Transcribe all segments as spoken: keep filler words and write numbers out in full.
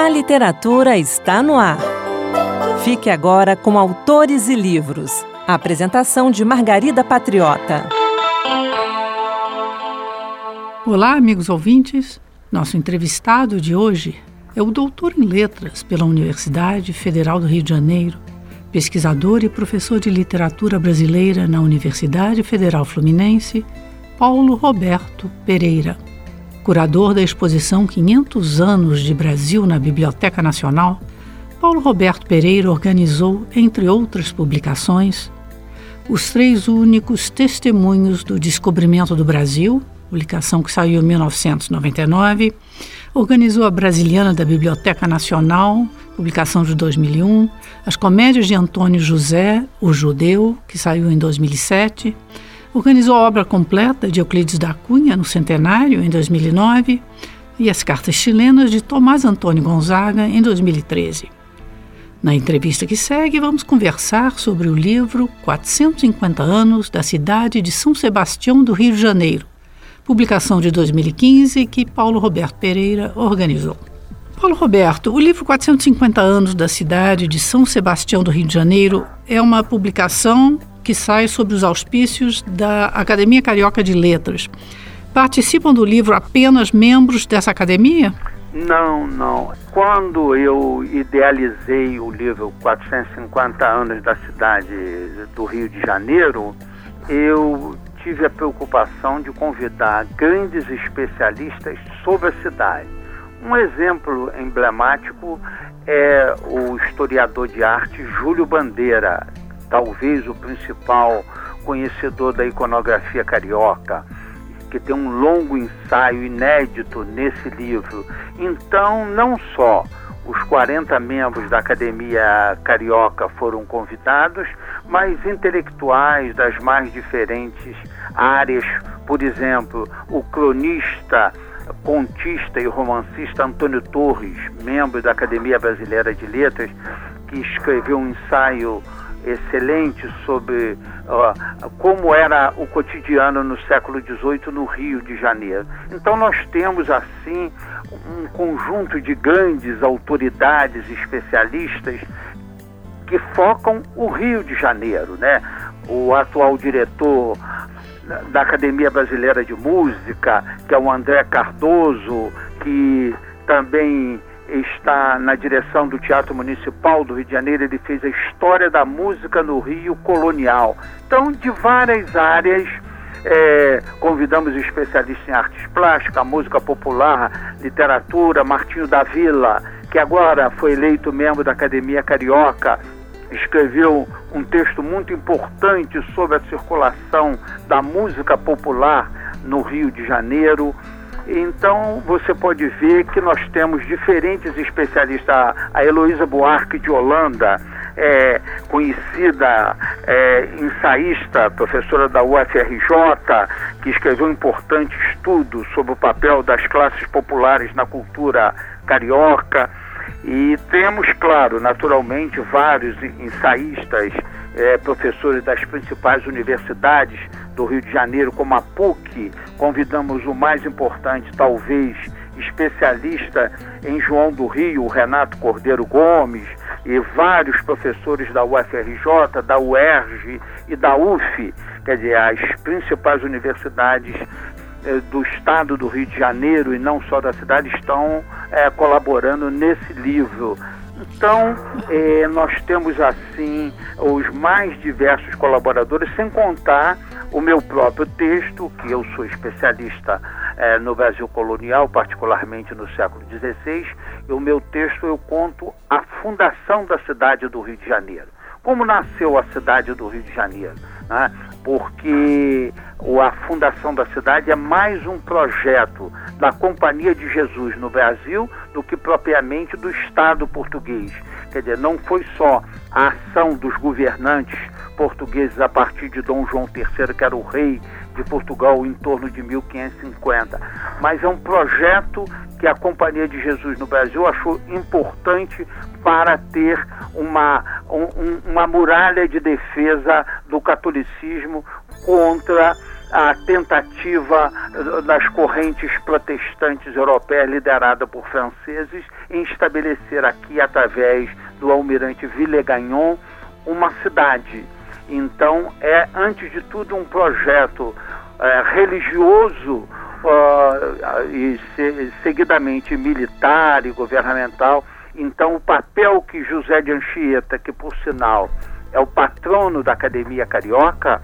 A literatura está no ar. Fique agora com Autores e Livros. A apresentação de Margarida Patriota. Olá, amigos ouvintes. Nosso entrevistado de hoje é o doutor em letras pela Universidade Federal do Rio de Janeiro, pesquisador e professor de literatura brasileira na Universidade Federal Fluminense, Paulo Roberto Pereira. Curador da exposição quinhentos anos de Brasil na Biblioteca Nacional, Paulo Roberto Pereira organizou, entre outras publicações, Os Três Únicos Testemunhos do Descobrimento do Brasil, publicação que saiu em mil novecentos e noventa e nove, organizou a Brasiliana da Biblioteca Nacional, publicação de dois mil e um, As Comédias de Antônio José, O Judeu, que saiu em dois mil e sete, organizou a obra completa de Euclides da Cunha, no Centenário, em dois mil e nove, e As Cartas Chilenas, de Tomás Antônio Gonzaga, em dois mil e treze. Na entrevista que segue, vamos conversar sobre o livro quatrocentos e cinquenta anos da cidade de São Sebastião do Rio de Janeiro, publicação de dois mil e quinze, que Paulo Roberto Pereira organizou. Paulo Roberto, o livro quatrocentos e cinquenta anos da cidade de São Sebastião do Rio de Janeiro é uma publicação que sai sob os auspícios da Academia Carioca de Letras. Participam do livro apenas membros dessa academia? Não, não. Quando eu idealizei o livro quatrocentos e cinquenta anos da cidade do Rio de Janeiro, eu tive a preocupação de convidar grandes especialistas sobre a cidade. Um exemplo emblemático é o historiador de arte Júlio Bandeira, talvez o principal conhecedor da iconografia carioca, que tem um longo ensaio inédito nesse livro. Então, não só os quarenta membros da Academia Carioca foram convidados, mas intelectuais das mais diferentes áreas. Por exemplo, o cronista, contista e romancista Antônio Torres, membro da Academia Brasileira de Letras, que escreveu um ensaio excelente sobre uh, como era o cotidiano no século dezoito no Rio de Janeiro. Então nós temos assim um conjunto de grandes autoridades especialistas que focam o Rio de Janeiro, né? O atual diretor da Academia Brasileira de Música, que é o André Cardoso, que também está na direção do Teatro Municipal do Rio de Janeiro. Ele fez a história da música no Rio colonial. Então, de várias áreas, é, convidamos especialistas em artes plásticas, música popular, literatura. Martinho da Vila, que agora foi eleito membro da Academia Carioca, escreveu um texto muito importante sobre a circulação da música popular no Rio de Janeiro. Então, você pode ver que nós temos diferentes especialistas. A Heloísa Buarque de Holanda, é, conhecida é, ensaísta, professora da U F R J, que escreveu um importante estudo sobre o papel das classes populares na cultura carioca. E temos, claro, naturalmente, vários ensaístas, é, professores das principais universidades do Rio de Janeiro, como a PUC. Convidamos o mais importante, talvez, especialista em João do Rio, o Renato Cordeiro Gomes, e vários professores da U F R J, da U E R J e da U F, quer dizer, as principais universidades do estado do Rio de Janeiro e não só da cidade estão é, colaborando nesse livro. Então, eh, nós temos assim os mais diversos colaboradores, sem contar o meu próprio texto, que eu sou especialista eh, no Brasil colonial, particularmente no século dezesseis, e o meu texto eu conto a fundação da cidade do Rio de Janeiro. Como nasceu a cidade do Rio de Janeiro, né? Porque a fundação da cidade é mais um projeto da Companhia de Jesus no Brasil do que propriamente do Estado português. Quer dizer, não foi só a ação dos governantes portugueses a partir de Dom João terceiro, que era o rei de Portugal em torno de mil quinhentos e cinquenta, mas é um projeto que a Companhia de Jesus no Brasil achou importante para ter uma, um, uma muralha de defesa do catolicismo contra a tentativa das correntes protestantes europeias liderada por franceses em estabelecer aqui, através do almirante Villegagnon, uma cidade. Então, é, antes de tudo, um projeto é, religioso uh, e, se, seguidamente, militar e governamental. Então, o papel que José de Anchieta, que, por sinal, é o patrono da Academia Carioca,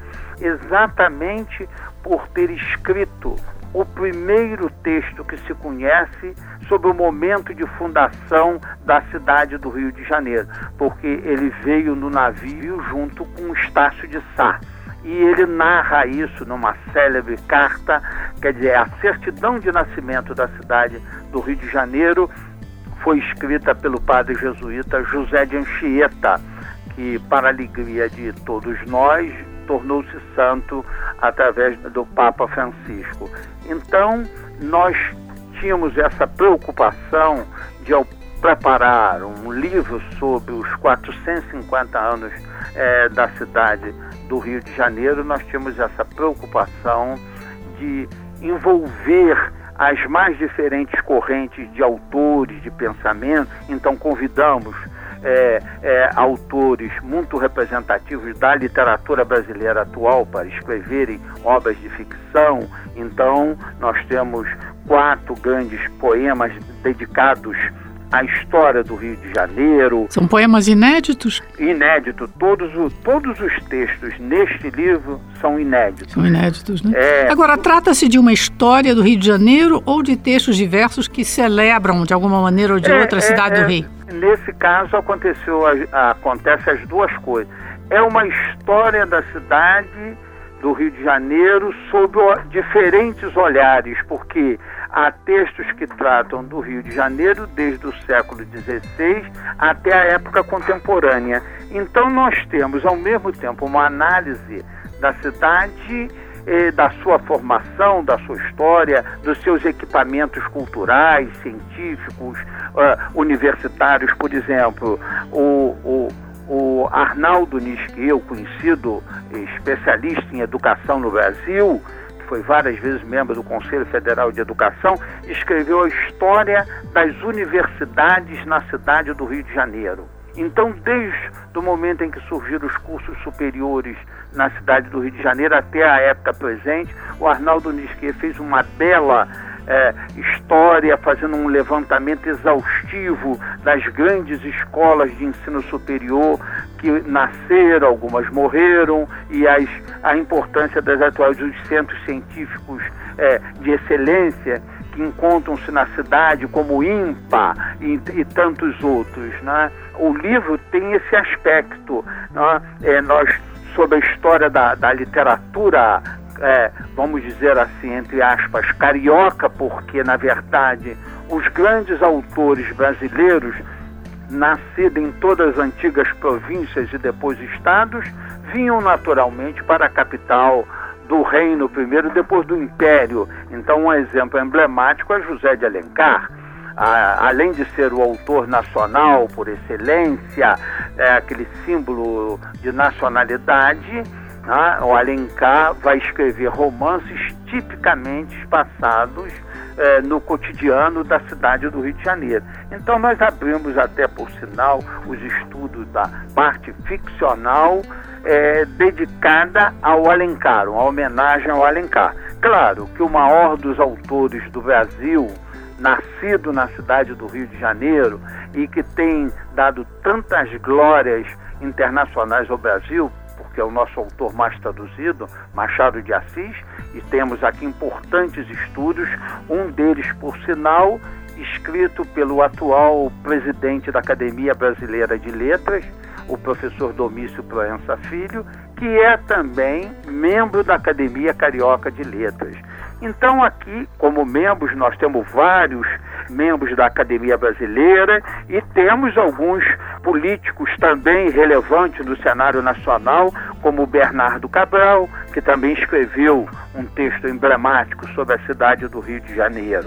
exatamente por ter escrito o primeiro texto que se conhece sobre o momento de fundação da cidade do Rio de Janeiro, porque ele veio no navio junto com Estácio de Sá. E ele narra isso numa célebre carta, quer dizer, a certidão de nascimento da cidade do Rio de Janeiro foi escrita pelo padre jesuíta José de Anchieta, que, para a alegria de todos nós, tornou-se santo através do Papa Francisco. Então, nós tínhamos essa preocupação de, ao preparar um livro sobre os quatrocentos e cinquenta anos é, da cidade do Rio de Janeiro, nós tínhamos essa preocupação de envolver as mais diferentes correntes de autores, de pensamento. Então, convidamos É, é, autores muito representativos da literatura brasileira atual para escreverem obras de ficção. Então, nós temos quatro grandes poemas dedicados à história do Rio de Janeiro. São poemas inéditos? Inédito. Todos, o, todos os textos neste livro são inéditos. São inéditos, né? É... Agora, trata-se de uma história do Rio de Janeiro ou de textos diversos que celebram, de alguma maneira ou de é, outra, a cidade é, do Rio? Nesse caso, aconteceu, acontece as duas coisas. É uma história da cidade do Rio de Janeiro sob diferentes olhares, porque há textos que tratam do Rio de Janeiro desde o século dezesseis até a época contemporânea. Então, nós temos, ao mesmo tempo, uma análise da cidade, eh, da sua formação, da sua história, dos seus equipamentos culturais, científicos, uh, universitários. Por exemplo, o, o, o Arnaldo Nisquiel, conhecido especialista em educação no Brasil, que foi várias vezes membro do Conselho Federal de Educação, escreveu a história das universidades na cidade do Rio de Janeiro. Então, desde o momento em que surgiram os cursos superiores na cidade do Rio de Janeiro até a época presente, o Arnaldo Nisquiel fez uma bela é, história, fazendo um levantamento exaustivo das grandes escolas de ensino superior que nasceram, algumas morreram, e as, a importância das atuais dos centros científicos é, de excelência que encontram-se na cidade, como o INPA e, e tantos outros, né? O livro tem esse aspecto, né? É, nós, sobre a história da, da literatura, é, vamos dizer assim, entre aspas, carioca, porque, na verdade, os grandes autores brasileiros, nascidos em todas as antigas províncias e depois estados, vinham naturalmente para a capital do reino primeiro, depois do império. Então, um exemplo emblemático é José de Alencar. Ah, além de ser o autor nacional por excelência, é aquele símbolo de nacionalidade, ah, o Alencar vai escrever romances tipicamente passados é, no cotidiano da cidade do Rio de Janeiro. Então, nós abrimos até, por sinal, os estudos da parte ficcional É, dedicada ao Alencar, uma homenagem ao Alencar. Claro que o maior dos autores do Brasil, nascido na cidade do Rio de Janeiro e que tem dado tantas glórias internacionais ao Brasil, porque é o nosso autor mais traduzido, Machado de Assis, e temos aqui importantes estudos, um deles, por sinal, escrito pelo atual presidente da Academia Brasileira de Letras, o professor Domício Proença Filho, que é também membro da Academia Carioca de Letras. Então, aqui, como membros, nós temos vários membros da Academia Brasileira e temos alguns políticos também relevantes no cenário nacional, como o Bernardo Cabral, que também escreveu um texto emblemático sobre a cidade do Rio de Janeiro.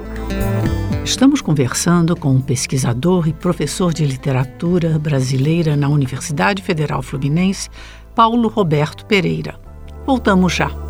Estamos conversando com um pesquisador e professor de literatura brasileira na Universidade Federal Fluminense, Paulo Roberto Pereira. Voltamos já.